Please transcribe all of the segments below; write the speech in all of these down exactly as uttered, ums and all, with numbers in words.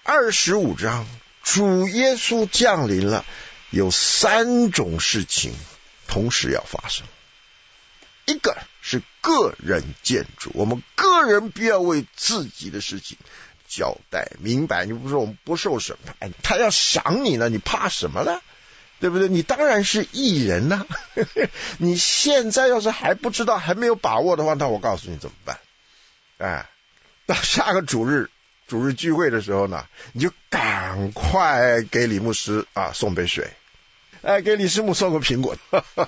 二十五章主耶稣降临了，有三种事情同时要发生。一个是个人建筑，我们个人必要为自己的事情交代明白。你不是我们不受审判，他要赏你呢，你怕什么呢？对不对？你当然是义人呐、啊。你现在要是还不知道，还没有把握的话，那我告诉你怎么办？哎，到下个主日主日聚会的时候呢，你就赶快给李牧师啊送杯水，哎，给李师母送个苹果。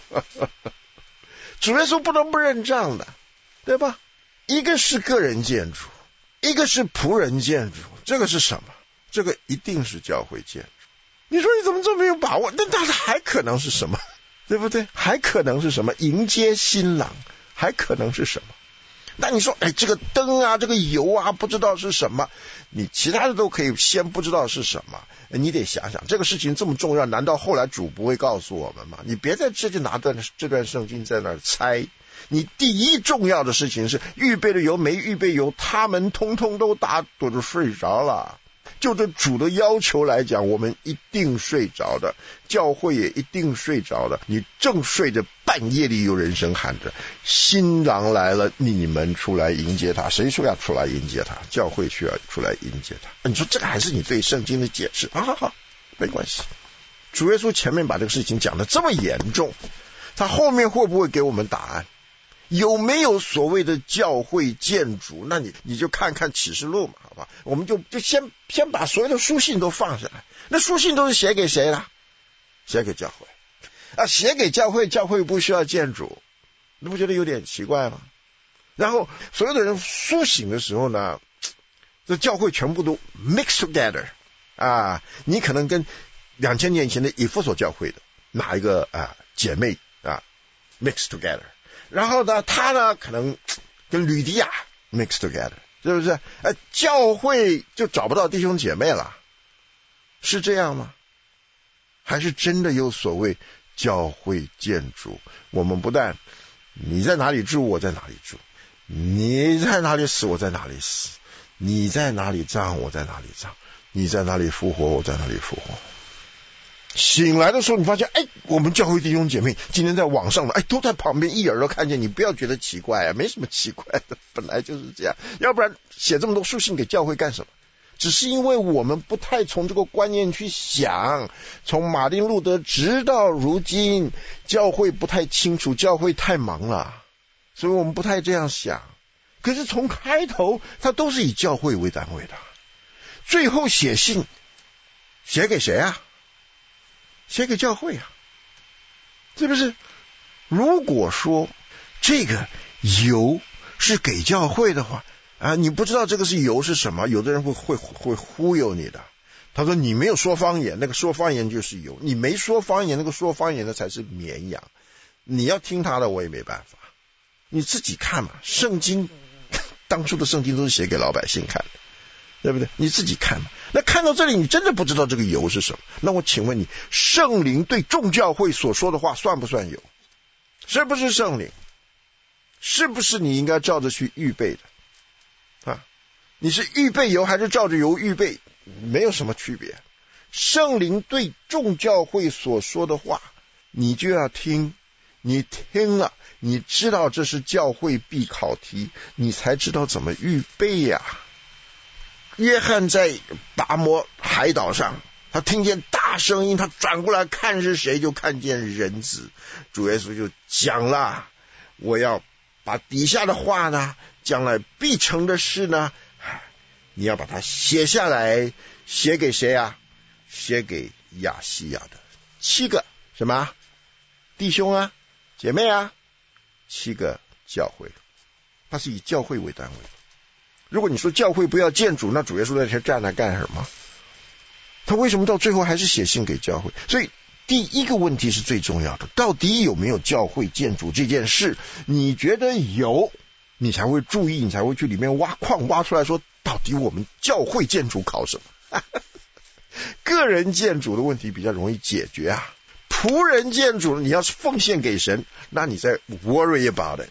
主耶稣不能不认账的，对吧？一个是个人建筑，一个是仆人建筑，这个是什么？这个一定是教会建筑。你说你怎么这么没有把握？那但是还可能是什么？对不对？还可能是什么？迎接新郎，还可能是什么？那你说，哎，这个灯啊，这个油啊，不知道是什么，你其他的都可以先不知道是什么，你得想想这个事情这么重要，难道后来主不会告诉我们吗？你别在这就拿段这段圣经在那儿猜。你第一重要的事情是预备的油没预备油，他们通通都打盹着睡着了。就这主的要求来讲，我们一定睡着的，教会也一定睡着的。你正睡着，半夜里有人声喊着新郎来了，你们出来迎接他。谁说要出来迎接他？教会需要出来迎接他。你说这个还是你对圣经的解释？好好好，没关系。主耶稣前面把这个事情讲得这么严重，他后面会不会给我们答案？有没有所谓的教会建筑？那你你就看看启示录嘛，好吧？我们就就先先把所有的书信都放下来。那书信都是写给谁了？写给教会啊，写给教会，教会不需要建筑，你不觉得有点奇怪吗？然后所有的人苏醒的时候呢，这教会全部都 mix together 啊，你可能跟两千年前的以弗所教会的哪一个啊姐妹啊 mix together。然后呢，他呢可能跟吕迪亚 mix together， 是不是？呃，教会就找不到弟兄姐妹了，是这样吗？还是真的有所谓教会建筑？我们不但你在哪里住，我在哪里住；你在哪里死，我在哪里死；你在哪里葬，我在哪里葬；你在哪里复活，我在哪里复活。醒来的时候，你发现，哎，我们教会弟兄姐妹今天在网上的，哎，都在旁边，一耳都看见你，不要觉得奇怪啊，没什么奇怪的，本来就是这样。要不然写这么多书信给教会干什么？只是因为我们不太从这个观念去想，从马丁路德直到如今，教会不太清楚，教会太忙了，所以我们不太这样想。可是从开头，他都是以教会为单位的，最后写信写给谁啊？写给教会啊，是不是？如果说这个油是给教会的话啊，你不知道这个是油是什么，有的人会会会忽悠你的。他说你没有说方言，那个说方言就是油；你没说方言，那个说方言的才是绵羊。你要听他的，我也没办法。你自己看嘛，圣经当初的圣经都是写给老百姓看的。对不对？你自己看嘛。那看到这里，你真的不知道这个油是什么？那我请问你，圣灵对众教会所说的话算不算油？是不是圣灵？是不是你应该照着去预备的啊？你是预备油还是照着油预备？没有什么区别。圣灵对众教会所说的话，你就要听。你听了，你知道这是教会必考题，你才知道怎么预备呀、啊。约翰在达摩海岛上，他听见大声音，他转过来看是谁，就看见人子。主耶稣就讲了，我要把底下的话呢，将来必成的事呢，你要把它写下来。写给谁啊？写给亚细亚的七个什么弟兄啊姐妹啊，七个教会，他是以教会为单位。如果你说教会不要建筑，那主耶稣在这站来干什么？他为什么到最后还是写信给教会？所以第一个问题是最重要的，到底有没有教会建筑这件事？你觉得有，你才会注意，你才会去里面挖矿，挖出来说到底我们教会建筑考什么？个人建筑的问题比较容易解决啊。仆人建筑，你要是奉献给神，那你在 worry about it。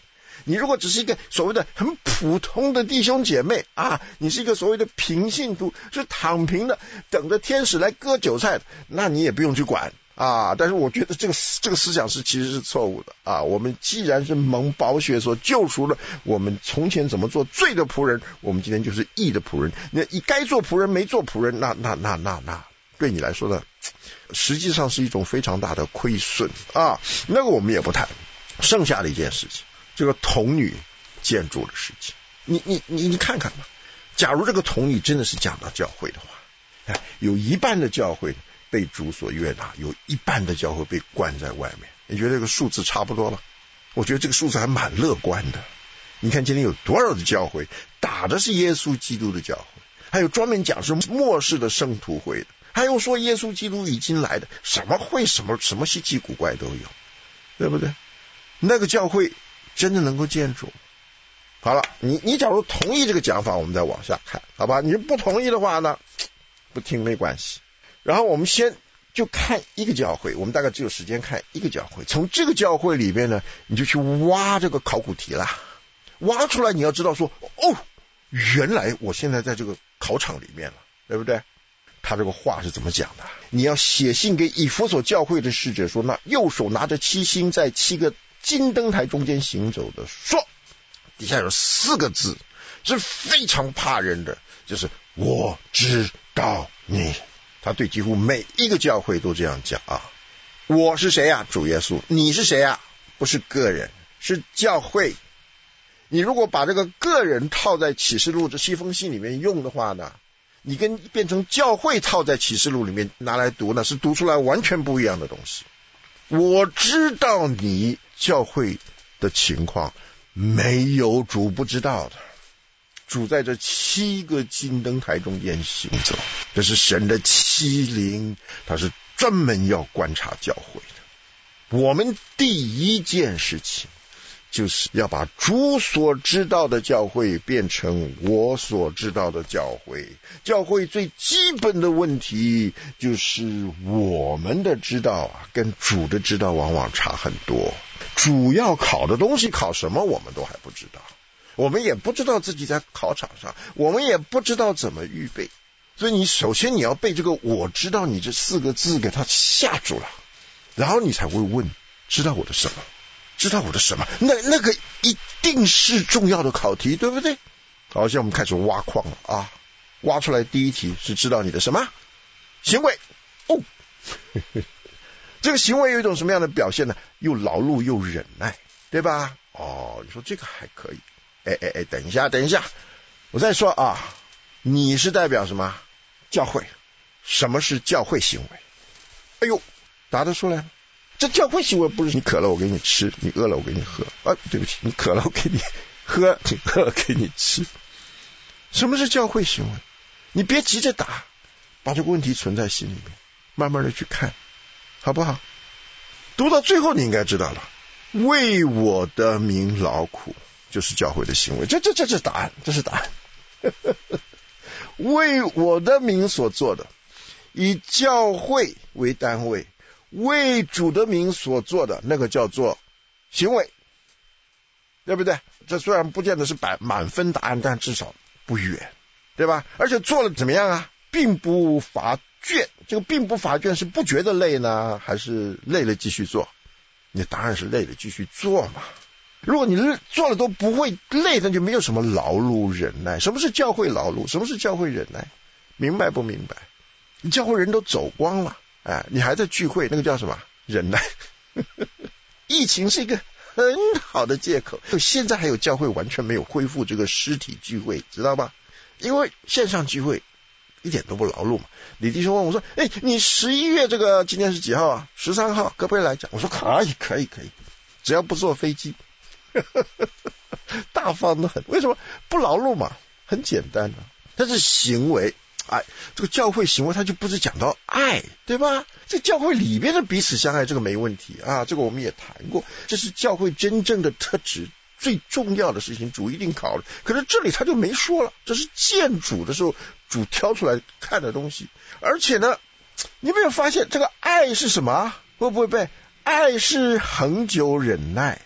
你如果只是一个所谓的很普通的弟兄姐妹啊，你是一个所谓的平信徒，是躺平的，等着天使来割韭菜的，那你也不用去管啊。但是我觉得这个这个思想是其实是错误的啊。我们既然是蒙宝血所救赎了，我们从前怎么做罪的仆人，我们今天就是义的仆人。那你该做仆人没做仆人，那那那那那对你来说呢，实际上是一种非常大的亏损啊。那个我们也不谈。剩下的一件事情，这个童女建筑的事情，你你你你看看吧。假如这个童女真的是讲到教会的话，哎，有一半的教会被主所悦纳，有一半的教会被关在外面。你觉得这个数字差不多了？我觉得这个数字还蛮乐观的。你看今天有多少的教会打的是耶稣基督的教会，还有专门讲是末世的圣徒会的，还有说耶稣基督已经来的，什么会什么什么稀奇古怪都有，对不对？那个教会真的能够建筑？好了，你你假如同意这个讲法，我们再往下看，好吧？你不同意的话呢，不听没关系。然后我们先就看一个教会，我们大概只有时间看一个教会，从这个教会里边呢，你就去挖这个考古题啦，挖出来你要知道说，哦，原来我现在在这个考场里面了，对不对？他这个话是怎么讲的？你要写信给以弗所教会的使者说，那右手拿着七星在七个金灯台中间行走的说，底下有四个字是非常怕人的，就是我知道你。他对几乎每一个教会都这样讲啊。我是谁啊？主耶稣。你是谁啊？不是个人，是教会。你如果把这个个人套在启示录这七封信里面用的话呢，你跟变成教会套在启示录里面拿来读呢，是读出来完全不一样的东西。我知道你教会的情况，没有主不知道的。主在这七个金灯台中间行走，这是神的欺凌，他是专门要观察教会的。我们第一件事情就是要把主所知道的教会变成我所知道的教会。教会最基本的问题就是我们的知道啊，跟主的知道往往差很多。主要考的东西考什么我们都还不知道，我们也不知道自己在考场上，我们也不知道怎么预备。所以你首先你要被这个我知道你这四个字给他吓住了，然后你才会问，知道我的什么？知道我的什么？那那个一定是重要的考题，对不对？好，现在我们开始挖矿了啊！挖出来第一题是知道你的什么行为哦。这个行为有一种什么样的表现呢？又劳碌又忍耐，对吧？哦，你说这个还可以。哎哎哎，等一下，等一下，我再说啊，你是代表什么？教会。什么是教会行为？哎呦，答得出来吗？这教会行为不是你渴了我给你吃，你饿了我给你喝啊，对不起，你渴了我给你喝，你饿了给你吃。什么是教会行为？你别急着答，把这个问题存在心里面，慢慢的去看，好不好？读到最后你应该知道了，为我的名劳苦就是教会的行为，这这这这答案，这是答案。为我的名所做的，以教会为单位，为主的名所做的，那个叫做行为，对不对？这虽然不见得是满满分答案，但至少不远，对吧？而且做了怎么样啊？并不乏倦。这个并不乏倦是不觉得累呢，还是累了继续做？你的答案是累了继续做嘛。如果你做了都不会累，那就没有什么劳碌忍耐。什么是教会劳碌？什么是教会忍耐？明白不明白？你教会人都走光了，哎，你还在聚会，那个叫什么？忍耐。疫情是一个很好的借口，现在还有教会完全没有恢复这个实体聚会，知道吧？因为线上聚会一点都不劳碌嘛。李弟兄问我说，哎，你十一月这个今天是几号啊？十三号，可不可以来讲？我说可以可以可以，只要不坐飞机。大方的很，为什么？不劳碌嘛，很简单的。但是行为，哎，这个教会行为它就不是讲到爱，对吧？这教会里边的彼此相爱，这个没问题啊，这个我们也谈过，这是教会真正的特质，最重要的事情，主一定考虑。可是这里他就没说了，这是见主的时候主挑出来看的东西。而且呢，你有没有发现这个爱是什么？会不会背？爱是恒久忍耐，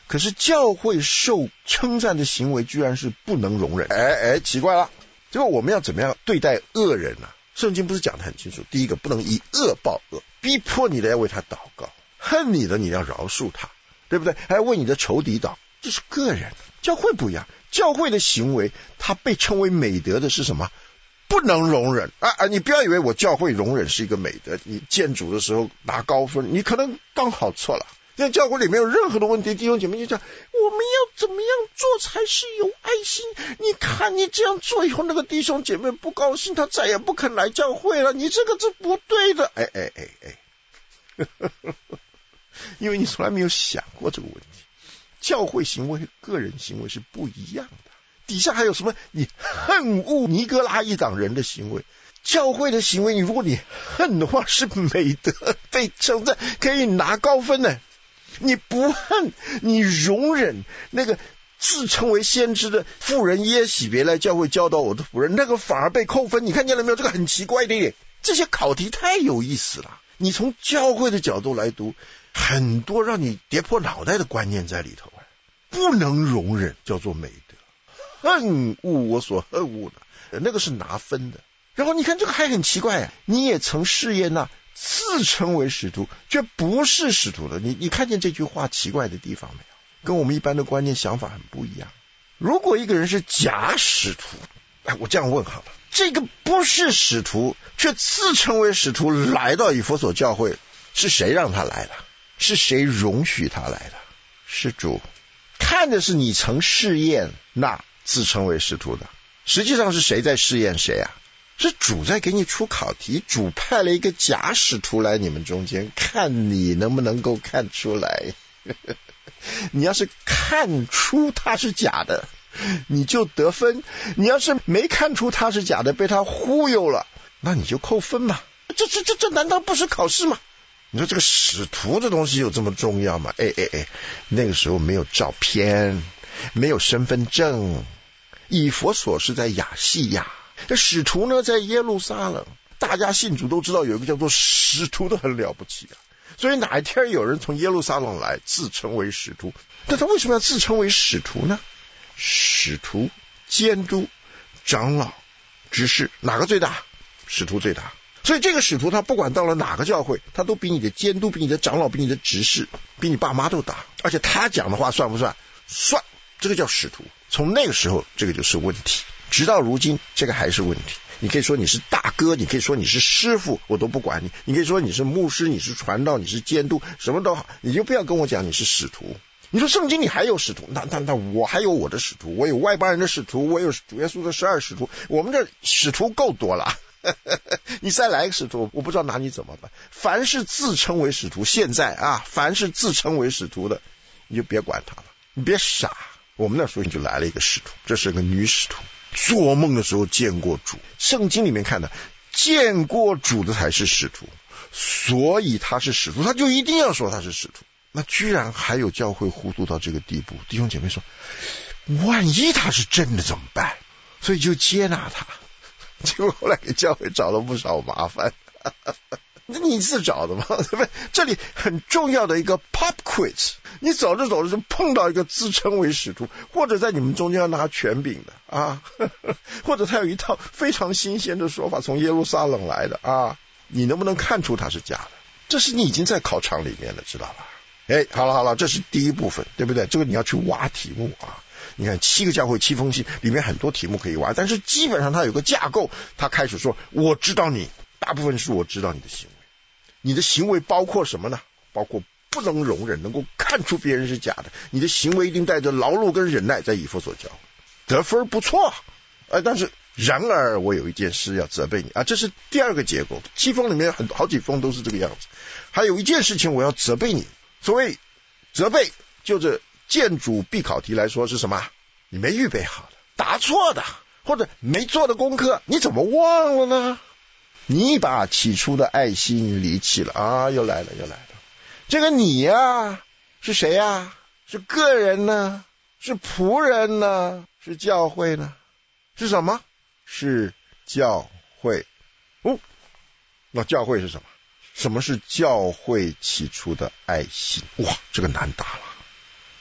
可是教会受称赞的行为居然是不能容忍。哎哎，奇怪了，这个我们要怎么样对待恶人呢、啊？圣经不是讲得很清楚，第一个不能以恶报恶，逼迫你的要为他祷告，恨你的你要饶恕他，对不对？还要为你的仇敌祷，这是个人。教会不一样，教会的行为它被称为美德的是什么？不能容忍啊啊！你不要以为我教会容忍是一个美德，你见主的时候拿高分，你可能刚好错了。在教会里没有任何的问题，弟兄姐妹就讲我们要怎么样做才是有爱心？你看你这样做以后，那个弟兄姐妹不高兴，他再也不肯来教会了，你这个是不对的。哎哎哎哎，因为你从来没有想过这个问题。教会行为和个人行为是不一样的。底下还有什么？你恨恶尼哥拉一党人的行为，教会的行为，你如果你恨的话是美德，被称赞，可以拿高分呢。你不恨，你容忍那个自称为先知的妇人耶洗别来教会教导我的仆人，那个反而被扣分。你看见了没有？这个很奇怪的耶。这些考题太有意思了。你从教会的角度来读，很多让你跌破脑袋的观念在里头。不能容忍叫做美德，恨恶我所恨恶的，那个是拿分的。然后你看这个还很奇怪啊，你也曾试验那自称为使徒却不是使徒的，你你看见这句话奇怪的地方没有？跟我们一般的观念想法很不一样。如果一个人是假使徒，哎，我这样问好了，这个不是使徒却自称为使徒来到以弗所教会，是谁让他来的？是谁容许他来的？是主。看的是你曾试验那自称为使徒的，实际上是谁在试验谁啊？是主在给你出考题，主派了一个假使徒来你们中间，看你能不能够看出来。你要是看出他是假的，你就得分；你要是没看出他是假的，被他忽悠了，那你就扣分嘛。这这这这难道不是考试吗？你说这个使徒的东西有这么重要吗？哎哎哎，那个时候没有照片，没有身份证，以弗所是在亚细亚，这使徒呢在耶路撒冷，大家信主都知道有一个叫做使徒的很了不起啊。所以哪一天有人从耶路撒冷来自称为使徒，但他为什么要自称为使徒呢？使徒、监督、长老、执事，哪个最大？使徒最大。所以这个使徒他不管到了哪个教会，他都比你的监督、比你的长老、比你的执事、比你爸妈都大，而且他讲的话算不算？算，这个叫使徒。从那个时候这个就是问题，直到如今这个还是问题。你可以说你是大哥，你可以说你是师傅，我都不管你，你可以说你是牧师，你是传道，你是监督，什么都好，你就不要跟我讲你是使徒。你说圣经里还有使徒，那那那我还有我的使徒，我有外邦人的使徒，我有主耶稣的十二使徒，我们这使徒够多了。你再来一个使徒，我不知道拿你怎么办。凡是自称为使徒，现在啊，凡是自称为使徒的，你就别管他了，你别傻。我们那时候就来了一个使徒，这是个女使徒，做梦的时候见过主，圣经里面看的见过主的才是使徒，所以他是使徒，他就一定要说他是使徒。那居然还有教会糊涂到这个地步，弟兄姐妹说，万一他是真的怎么办？所以就接纳他。结果后来给教会找了不少麻烦。那你自找的嘛，对不对？这里很重要的一个 pop quiz， 你走着走着就碰到一个自称为使徒，或者在你们中间要拿权柄的啊，或者他有一套非常新鲜的说法，从耶路撒冷来的啊，你能不能看出他是假的？这是你已经在考场里面了，知道吧？哎，好了好了，这是第一部分，对不对？这个你要去挖题目啊。你看七个教会七封信里面很多题目可以挖，但是基本上它有个架构，它开始说我知道你，大部分是我知道你的行为，你的行为包括什么呢？包括不能容忍，能够看出别人是假的，你的行为一定带着劳碌跟忍耐，在以弗所教得分不错，呃，但是然而我有一件事要责备你啊，这是第二个结构，七封里面很好几封都是这个样子。还有一件事情我要责备你，所谓责备就这建主必考题来说是什么？你没预备好的，答错的，或者没做的功课，你怎么忘了呢？你把起初的爱心离弃了啊！又来了，又来了。这个你呀，是谁呀？是个人呢？是仆人呢？是教会呢？是什么？是教会。哦，那教会是什么？什么是教会起初的爱心？哇，这个难答了。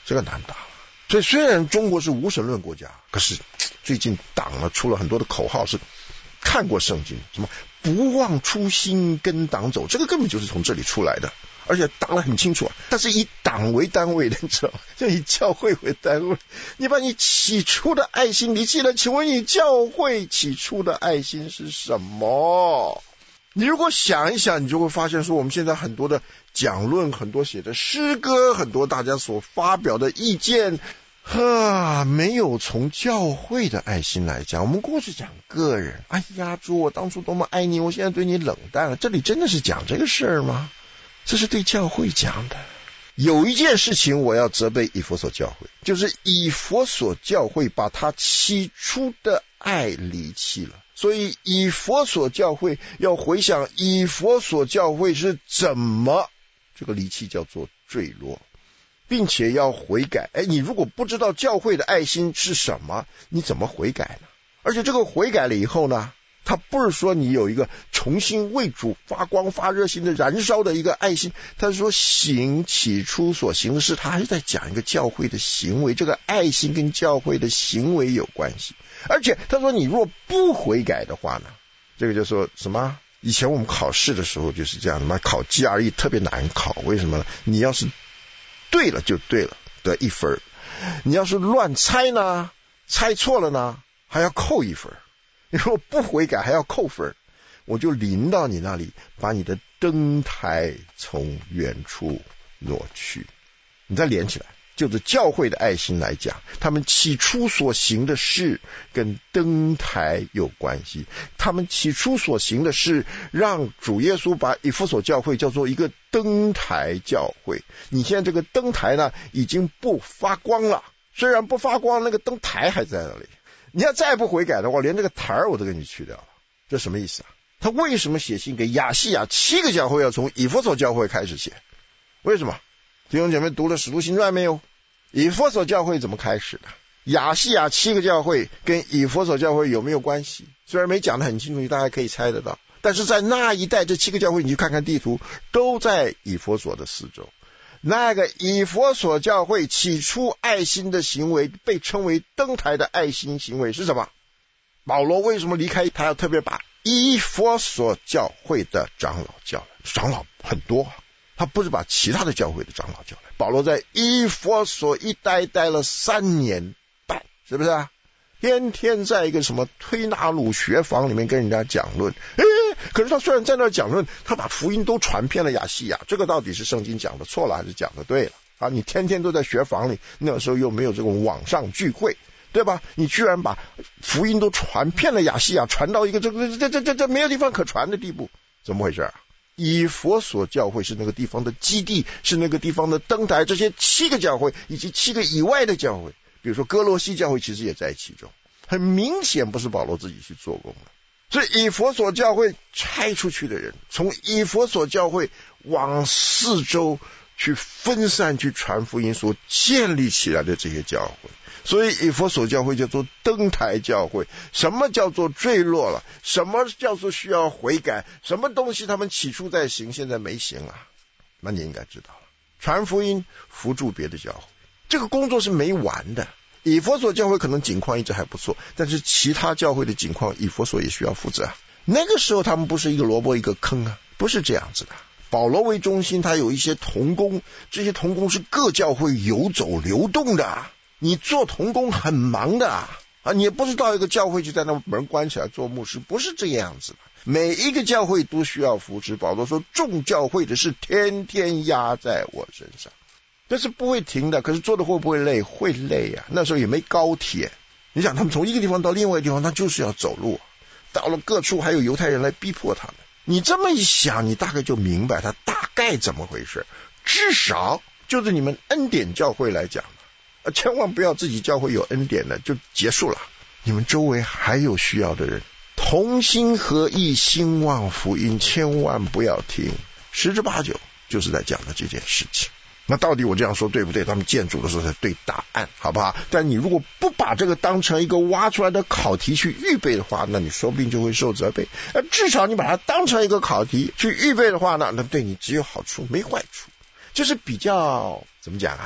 这个难打。所以虽然中国是无神论国家，可是最近党呢出了很多的口号，是看过圣经，什么不忘初心跟党走，这个根本就是从这里出来的，而且打得很清楚啊，它是以党为单位的，你知道吗？就以教会为单位。你把你起初的爱心离弃了，请问你教会起初的爱心是什么？你如果想一想，你就会发现说，我们现在很多的讲论，很多写的诗歌，很多大家所发表的意见，哈，没有从教会的爱心来讲。我们过去讲个人，哎呀，主，我当初多么爱你，我现在对你冷淡了。这里真的是讲这个事儿吗？这是对教会讲的。有一件事情我要责备以弗所教会，就是以弗所教会把他起初的爱离弃了。所以以弗所教会要回想以弗所教会是怎么这个离弃叫做坠落，并且要悔改。哎，你如果不知道教会的爱心是什么，你怎么悔改呢？而且这个悔改了以后呢，他不是说你有一个重新为主发光发热心的燃烧的一个爱心，他是说行起初所行的事，他还是在讲一个教会的行为，这个爱心跟教会的行为有关系。而且他说你若不悔改的话呢，这个就说什么？以前我们考试的时候就是这样的嘛，考 G R E 特别难考，为什么呢？你要是对了就对了，得一分，你要是乱猜呢，猜错了呢，还要扣一分。你说不悔改还要扣分，我就临到你那里，把你的灯台从远处挪去。你再连起来，就是教会的爱心来讲，他们起初所行的事跟灯台有关系。他们起初所行的事，让主耶稣把以弗所教会叫做一个灯台教会。你现在这个灯台呢，已经不发光了，虽然不发光，那个灯台还在那里。你要再不悔改的话，连这个台儿我都给你去掉了。这什么意思啊？他为什么写信给亚细亚七个教会要从以弗所教会开始写？为什么？弟兄姐妹读了使徒行传没有？以弗所教会怎么开始的？亚细亚七个教会跟以弗所教会有没有关系？虽然没讲得很清楚，大家可以猜得到，但是在那一带这七个教会，你去看看地图，都在以弗所的四周。那个以弗所教会起初爱心的行为，被称为灯台的爱心行为是什么？保罗为什么离开？他要特别把以弗所教会的长老叫来，长老很多，他不是把其他的教会的长老叫来。保罗在以弗所一待待了三年半，是不是啊？天天在一个什么推拿鲁学房里面跟人家讲论，诶，可是他虽然在那讲论，他把福音都传遍了亚细亚，这个到底是圣经讲的错了还是讲的对了啊？你天天都在学房里，那时候又没有这种网上聚会，对吧？你居然把福音都传遍了亚细亚，传到一个这个这这这这没有地方可传的地步，怎么回事啊？以弗所教会是那个地方的基地，是那个地方的灯台，这些七个教会以及七个以外的教会，比如说哥罗西教会其实也在其中，很明显不是保罗自己去做工的。所以以弗所教会拆出去的人，从以弗所教会往四周去分散去传福音所建立起来的这些教会，所以以弗所教会叫做灯台教会。什么叫做坠落了？什么叫做需要悔改？什么东西他们起初在行，现在没行啊？那你应该知道了，传福音扶助别的教会，这个工作是没完的。以弗所教会可能景况一直还不错，但是其他教会的景况以弗所也需要负责啊。那个时候他们不是一个萝卜一个坑啊，不是这样子的。保罗为中心，他有一些同工，这些同工是各教会游走流动的，你做同工很忙的啊，你也不知道一个教会就在那门关起来做牧师，不是这样子的。每一个教会都需要扶持，保罗说众教会的事天天压在我身上，这是不会停的。可是做的会不会累？会累啊，那时候也没高铁，你想他们从一个地方到另外一个地方，他就是要走路，到了各处还有犹太人来逼迫他们。你这么一想，你大概就明白他大概怎么回事。至少就是你们恩典教会来讲，千万不要自己教会有恩典的就结束了，你们周围还有需要的人，同心合意兴旺福音，千万不要停。十之八九就是在讲的这件事情。那到底我这样说对不对？他们建筑的时候才对答案，好不好？但你如果不把这个当成一个挖出来的考题去预备的话，那你说不定就会受责备。而至少你把它当成一个考题去预备的话呢，那对你只有好处没坏处，就是比较怎么讲啊，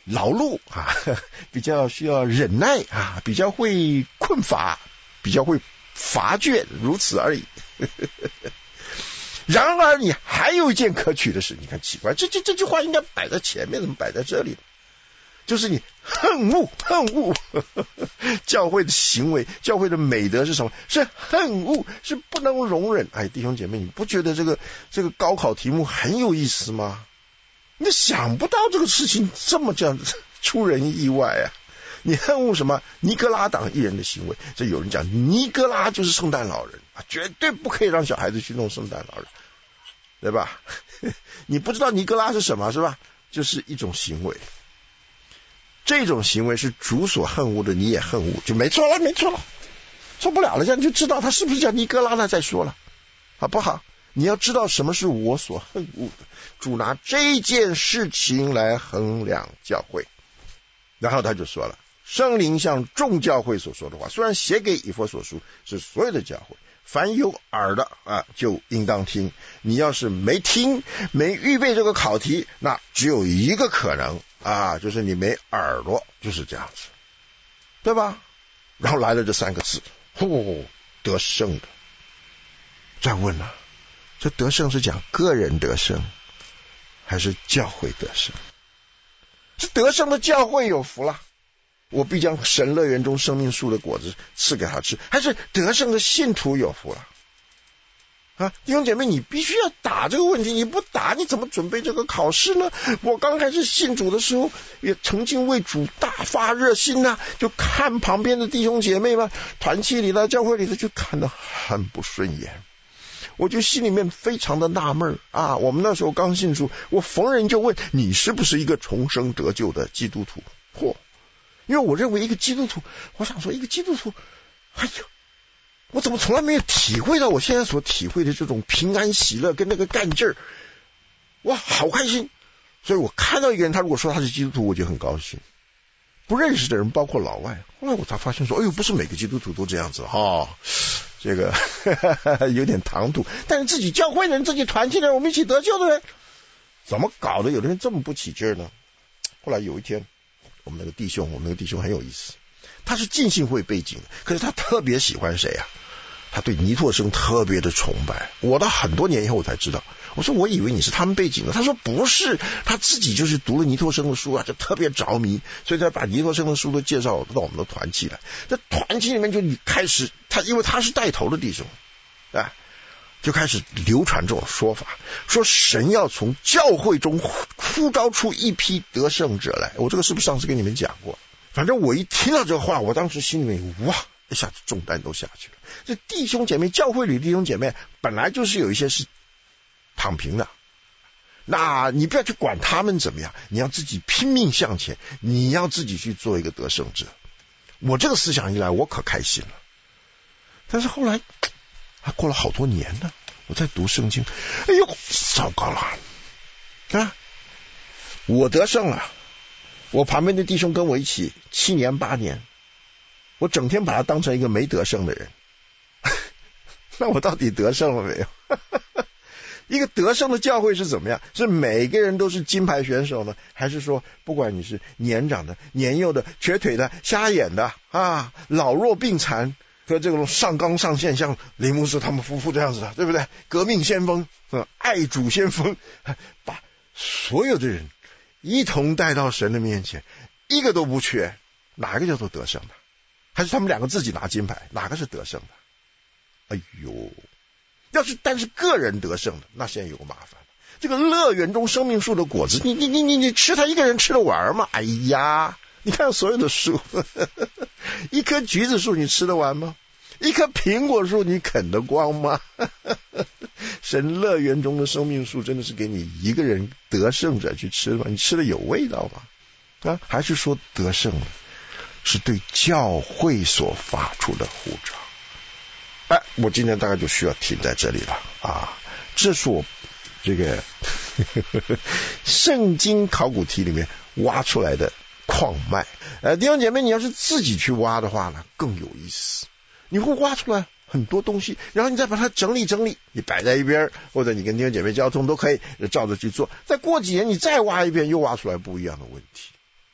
劳碌啊，比较需要忍耐啊，比较会困乏，比较会乏倦，如此而已。然而你还有一件可取的事，你看奇怪，这这这句话应该摆在前面，怎么摆在这里？就是你恨恶恨恶教会的行为，教会的美德是什么？是恨恶，是不能容忍。哎，弟兄姐妹，你不觉得这个这个高考题目很有意思吗？你想不到这个事情这么这样出人意外啊！你恨恶什么？尼哥拉党一人的行为。这有人讲尼哥拉就是圣诞老人啊，绝对不可以让小孩子去弄圣诞老人，对吧？你不知道尼哥拉是什么是吧？就是一种行为，这种行为是主所恨恶的，你也恨恶，就没错了，没错了，错不了了，这样就知道他是不是叫尼哥拉了再说了，好不好？你要知道什么是我所恨恶的，主拿这件事情来衡量教会。然后他就说了，圣灵向众教会所说的话，虽然写给以弗所书是所有的教会，凡有耳的啊，就应当听。你要是没听，没预备这个考题，那只有一个可能啊，就是你没耳朵，就是这样子，对吧？然后来了这三个字，呼，得胜的。再问了，这得胜是讲个人得胜，还是教会得胜？这得胜的教会有福了，我必将神乐园中生命树的果子赐给他吃，还是得胜的信徒有福了啊？弟兄姐妹，你必须要打这个问题，你不打你怎么准备这个考试呢？我刚开始信主的时候也曾经为主大发热心啊，就看旁边的弟兄姐妹们，团契里的教会里的，就看得很不顺眼，我就心里面非常的纳闷啊！我们那时候刚信主，我逢人就问你是不是一个重生得救的基督徒？嚯！因为我认为一个基督徒，我想说一个基督徒，哎呀，我怎么从来没有体会到我现在所体会的这种平安喜乐跟那个干劲儿？哇，好开心！所以我看到一个人，他如果说他是基督徒，我就很高兴。不认识的人，包括老外，后来我才发现说，哎呦，不是每个基督徒都这样子哈。哦这个呵呵有点唐突，但是自己教会的人、自己团契的人，我们一起得救的人，怎么搞的？有的人这么不起劲呢？后来有一天，我们那个弟兄，我们那个弟兄很有意思，他是浸信会背景的，可是他特别喜欢谁啊？他对尼拓生特别的崇拜。我到很多年以后我才知道，我说我以为你是他们背景的，他说不是，他自己就是读了尼拓生的书啊，就特别着迷，所以他把尼拓生的书都介绍到我们的团契来。这团契里面就你开始，他因为他是带头的弟兄，啊，就开始流传这种说法，说神要从教会中呼召出一批得胜者来。我这个是不是上次跟你们讲过？反正我一听到这个话，我当时心里面哇，一下子重担都下去了。这弟兄姐妹，教会里弟兄姐妹本来就是有一些是躺平的，那你不要去管他们怎么样，你要自己拼命向前，你要自己去做一个得胜者。我这个思想一来，我可开心了。但是后来还过了好多年呢，我在读圣经，哎呦，糟糕了啊！我得胜了，我旁边的弟兄跟我一起七年八年，我整天把他当成一个没得胜的人。那我到底得胜了没有？一个得胜的教会是怎么样？是每个人都是金牌选手呢，还是说不管你是年长的、年幼的、瘸腿的、瞎眼的啊、老弱病残，和这种上纲上线，像林牧师他们夫妇这样子的，对不对？革命先锋、嗯、爱主先锋，把所有的人一同带到神的面前，一个都不缺。哪个叫做得胜的？还是他们两个自己拿金牌？哪个是得胜的？哎呦，要是但是个人得胜的，那现在有个麻烦了。这个乐园中生命树的果子，你你你你你吃它一个人吃得完吗？哎呀，你看所有的树，呵呵呵，一棵橘子树你吃得完吗？一棵苹果树你啃得光吗？呵呵呵，神乐园中的生命树真的是给你一个人得胜者去吃吗？你吃的有味道吗？啊，还是说得胜的是对教会所发出的呼召？哎，我今天大概就需要停在这里了啊！这是我这个圣经考古题里面挖出来的矿脉。呃，弟兄姐妹，你要是自己去挖的话呢，更有意思。你会挖出来很多东西，然后你再把它整理整理，你摆在一边，或者你跟弟兄姐妹交通都可以照着去做。再过几年，你再挖一遍，又挖出来不一样的问题。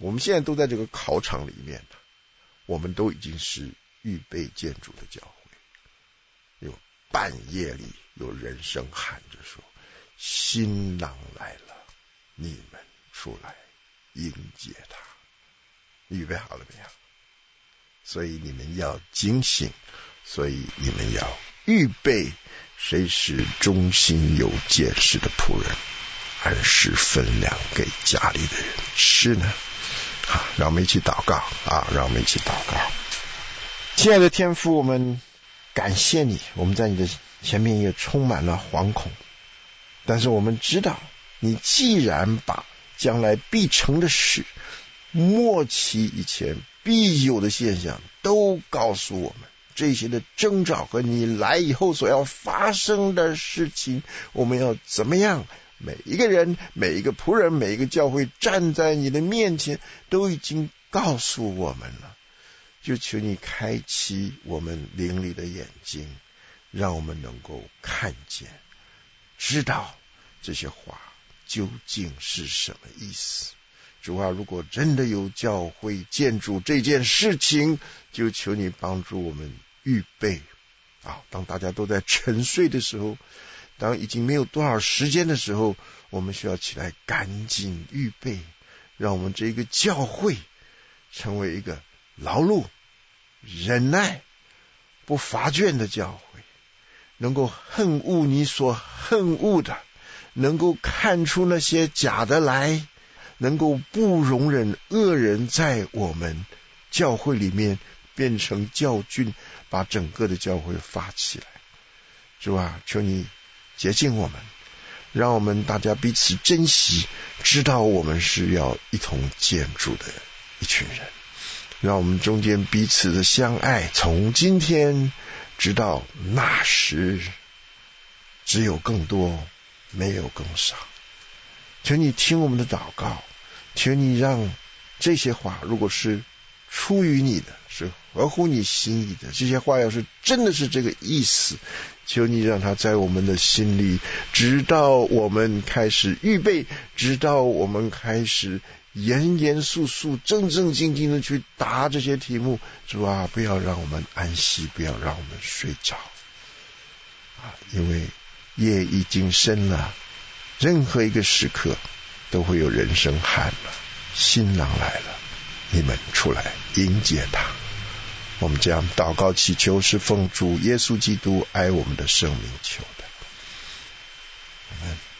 我们现在都在这个考场里面了，我们都已经是预备建筑的教会。有半夜里有人声喊着说，新郎来了，你们出来迎接他。预备好了没有？所以你们要警醒，所以你们要预备，谁是忠心有见识的仆人，按时分粮给家里的人吃呢？好，让我们一起祷告啊！让我们一起祷告。亲爱的天父，我们感谢你，我们在你的前面也充满了惶恐，但是我们知道，你既然把将来必成的事，末期以前必有的现象都告诉我们，这些的征兆和你来以后所要发生的事情，我们要怎么样？每一个人，每一个仆人，每一个教会站在你的面前，都已经告诉我们了。就求你开启我们灵里的眼睛，让我们能够看见，知道这些话究竟是什么意思。主啊，如果真的有教会建筑这件事情，就求你帮助我们预备啊！当大家都在沉睡的时候，当已经没有多少时间的时候，我们需要起来赶紧预备，让我们这个教会成为一个劳碌、忍耐、不乏倦的教会，能够恨恶你所恨恶的，能够看出那些假的来，能够不容忍恶人在我们教会里面变成教训，把整个的教会发起来。主啊，求你洁净我们，让我们大家彼此珍惜，知道我们是要一同建筑的一群人，让我们中间彼此的相爱，从今天直到那时，只有更多，没有更少。求你听我们的祷告，求你让这些话，如果是出于你的，是合乎你心意的，这些话要是真的是这个意思，求你让它在我们的心里，直到我们开始预备，直到我们开始严严肃肃正正经经的去答这些题目。主啊，不要让我们安息，不要让我们睡着啊！因为夜已经深了，任何一个时刻都会有人声喊了，新郎来了，你们出来迎接他。我们这样祷告祈求，是奉主耶稣基督爱我们的生命求的。阿们。